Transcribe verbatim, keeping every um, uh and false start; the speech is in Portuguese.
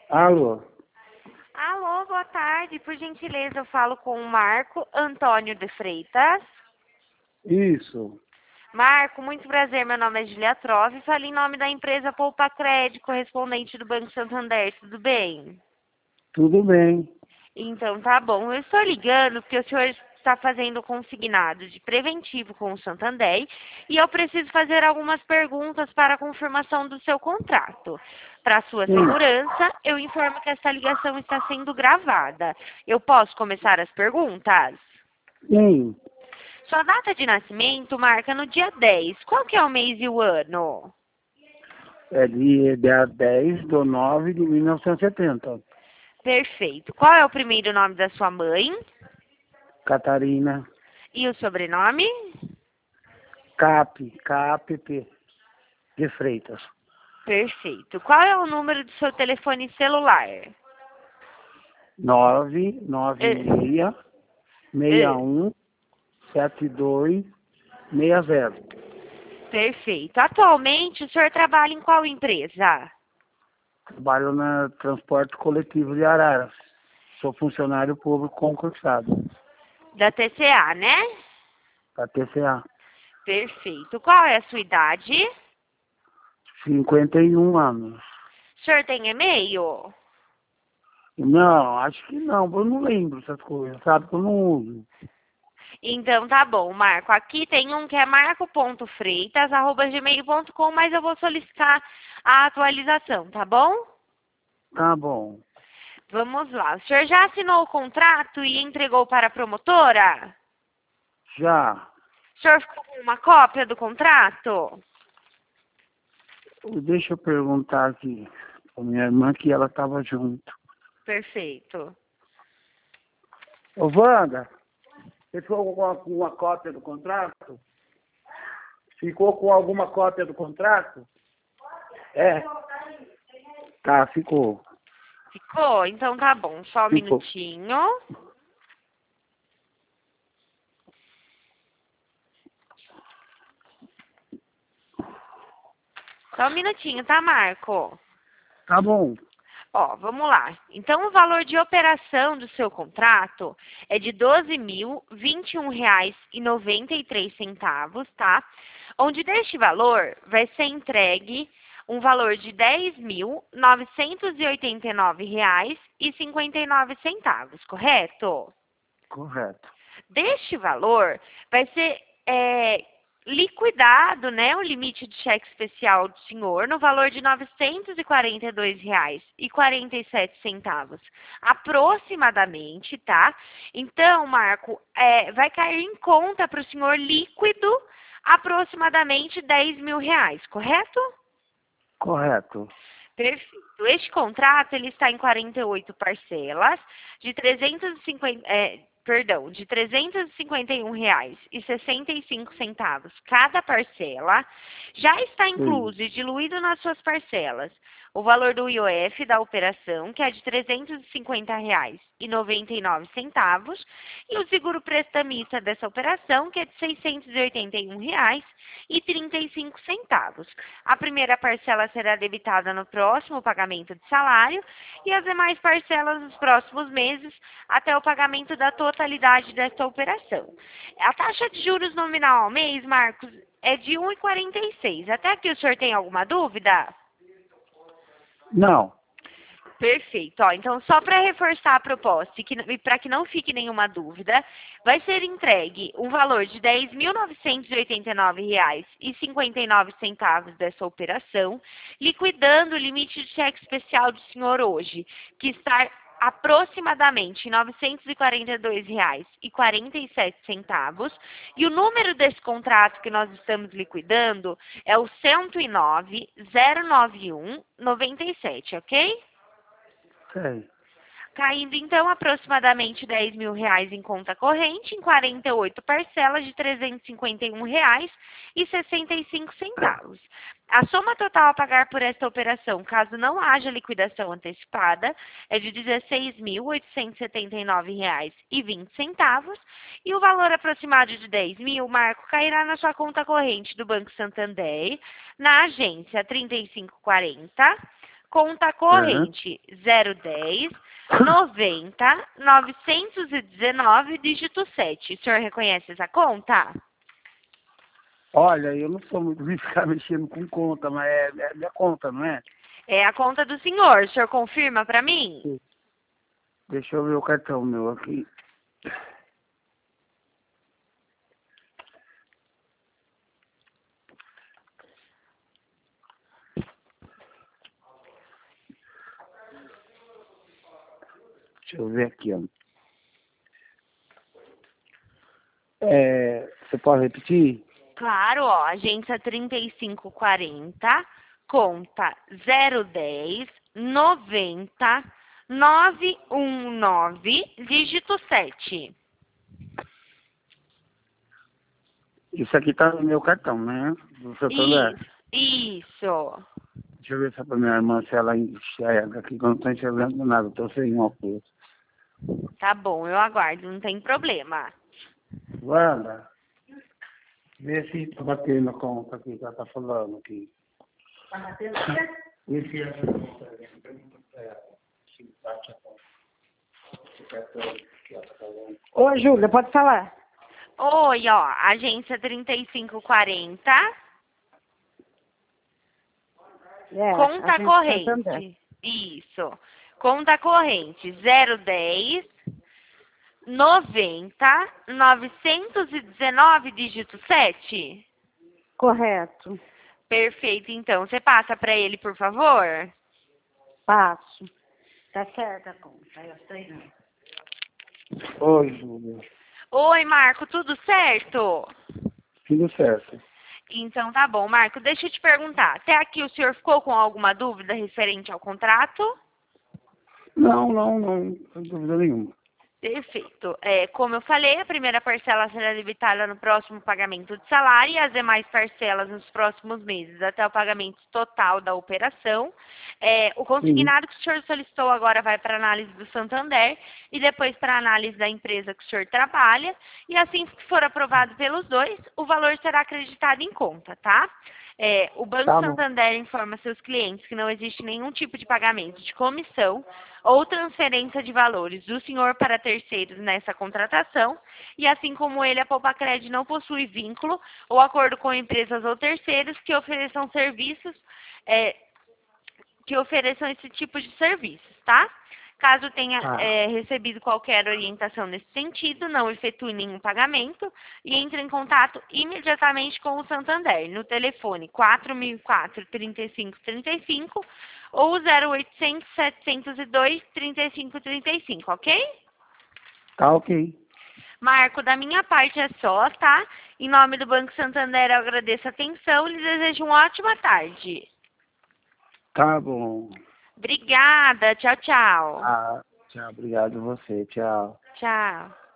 Alô? Alô, boa tarde. Por gentileza, eu falo com o Marco Antônio de Freitas. Isso. Marco, muito prazer. Meu nome é Julia Trove. Falo em nome da empresa Poupa Crédito, correspondente do Banco Santander. Tudo bem? Tudo bem. Então, tá bom. Eu estou ligando porque o senhor está fazendo consignado de preventivo com o Santander e eu preciso fazer algumas perguntas para a confirmação do seu contrato. Para sua Sim. segurança, eu informo que esta ligação está sendo gravada. Eu posso começar as perguntas? Sim. Sua data de nascimento marca no dia dez. Qual que é o mês e o ano? É de, dia dez de nove de mil novecentos e setenta. Perfeito. Qual é o primeiro nome da sua mãe? Catarina. E o sobrenome? Cap. K A P P. De Freitas. Perfeito. Qual é o número do seu telefone celular? nove nove Eh, seis seis eh, um sete dois seis zero. Perfeito. Atualmente, o senhor trabalha em qual empresa? Trabalho no transporte coletivo de Araras. Sou funcionário público concursado. Da T C A, né? Da T C A. Perfeito. Qual é a sua idade? cinquenta e um anos. O senhor tem e-mail? Não, acho que não. Eu não lembro essas coisas, sabe? Que eu não uso. Então tá bom, Marco. Aqui tem um que é marco ponto freitas arroba gmail ponto com, mas eu vou solicitar a atualização, tá bom? Tá bom. Vamos lá. O senhor já assinou o contrato e entregou para a promotora? Já. O senhor ficou com uma cópia do contrato? Deixa eu perguntar aqui pra minha irmã que ela estava junto. Perfeito. Ô, Wanda, você ficou com alguma cópia do contrato? Ficou com alguma cópia do contrato? É. Tá, ficou. Ficou? Então tá bom. Só um Ficou. minutinho. Só um minutinho, tá, Marco? Tá bom. Ó, vamos lá. Então, o valor de operação do seu contrato é de doze mil vinte e um reais e noventa e três centavos, tá? Onde deste valor vai ser entregue um valor de dez mil novecentos e oitenta e nove reais e cinquenta e nove centavos, correto? Correto. Deste valor vai ser é, liquidado, né, o limite de cheque especial do senhor no valor de novecentos e quarenta e dois reais e quarenta e sete centavos, aproximadamente, tá? Então, Marco, é, vai cair em conta para o senhor líquido aproximadamente dez mil reais, correto? Correto. Perfeito. Este contrato ele está em quarenta e oito parcelas de trezentos e cinquenta, é, perdão, de trezentos e cinquenta e um reais e sessenta e cinco centavos cada parcela. Já está Sim. incluso e diluído nas suas parcelas o valor do I O F da operação, que é de trezentos e cinquenta reais e noventa e nove centavos, e o seguro prestamista dessa operação, que é de seiscentos e oitenta e um reais e trinta e cinco centavos. A primeira parcela será debitada no próximo pagamento de salário e as demais parcelas nos próximos meses até o pagamento da totalidade desta operação. A taxa de juros nominal ao mês, Marcos, é de um vírgula quarenta e seis. Até aqui o senhor tem alguma dúvida? Não. Perfeito. Ó, então, só para reforçar a proposta e para que não fique nenhuma dúvida, vai ser entregue um valor de dez mil novecentos e oitenta e nove reais e cinquenta e nove centavos dessa operação, liquidando o limite de cheque especial do senhor hoje, que está aproximadamente em novecentos e quarenta e dois reais e quarenta e sete centavos, e o número desse contrato que nós estamos liquidando é o cento e nove, zero noventa e um, noventa e sete, ok? Sei. Caindo, então, aproximadamente dez mil reais em conta corrente, em quarenta e oito parcelas de trezentos e cinquenta e um reais e sessenta e cinco centavos. A soma total a pagar por esta operação, caso não haja liquidação antecipada, é de dezesseis mil oitocentos e setenta e nove reais e vinte centavos, e o valor aproximado de dez mil, Marco, cairá na sua conta corrente do Banco Santander, na agência trinta e cinco quarenta, conta corrente zero dez, noventa, novecentos e dezenove, dígito sete. O senhor reconhece essa conta? Olha, eu não sou muito de ficar mexendo com conta, mas é, é minha conta, não é? É a conta do senhor. O senhor confirma para mim? Sim. Deixa eu ver o cartão meu aqui. Deixa eu ver aqui, ó. É, você pode repetir? Claro, ó, agência trinta e cinco quarenta, conta zero dez, noventa, nove um nove, dígito sete. Isso aqui tá no meu cartão, né? Do Santander. Isso, isso. Deixa eu ver se é pra minha irmã, se ela enxerga aqui, que eu não tô enxergando nada, tô sem óculos. Tá bom, eu aguardo, não tem problema. Wanda, vê se tá batendo a conta aqui que ela tá falando aqui. Tá batendo aqui? Vê se essa conta pergunta pra ela. Se bate a conta. O cartão que ela tá falando. Ô, Júlia, pode falar. Oi, ó, agência trinta e cinco quarenta, É, conta agência Santander. corrente. Isso. Conta corrente zero dez, noventa, novecentos e dezenove, dígito sete. Correto. Perfeito, então. Você passa para ele, por favor? Passo. Tá certa a conta. Eu sei. Oi, Júlia. Oi, Marco, tudo certo? Tudo certo. Então tá bom, Marco, deixa eu te perguntar. Até aqui o senhor ficou com alguma dúvida referente ao contrato? Não, não, não, não tem dúvida nenhuma. Perfeito. É, como eu falei, a primeira parcela será debitada no próximo pagamento de salário e as demais parcelas nos próximos meses, até o pagamento total da operação. É, o consignado que o senhor solicitou agora vai para análise do Santander e depois para análise da empresa que o senhor trabalha. E assim que for aprovado pelos dois, o valor será acreditado em conta, tá? É, o Banco Tá bom. Santander informa seus clientes que não existe nenhum tipo de pagamento de comissão ou transferência de valores do senhor para terceiros nessa contratação, e assim como ele, a Poupacred não possui vínculo ou acordo com empresas ou terceiros que ofereçam serviços, é, que ofereçam esse tipo de serviços, tá? Caso tenha Ah. é, recebido qualquer orientação nesse sentido, não efetue nenhum pagamento e entre em contato imediatamente com o Santander no telefone quatro mil e quatro, trinta e cinco trinta e cinco ou zero oitocentos, setecentos e dois, trinta e cinco trinta e cinco, ok? Tá ok. Marco, da minha parte é só, tá? Em nome do Banco Santander, eu agradeço a atenção e lhe desejo uma ótima tarde. Tá bom. Obrigada. Tchau, tchau. Ah, tchau, obrigado a você, tchau. Tchau.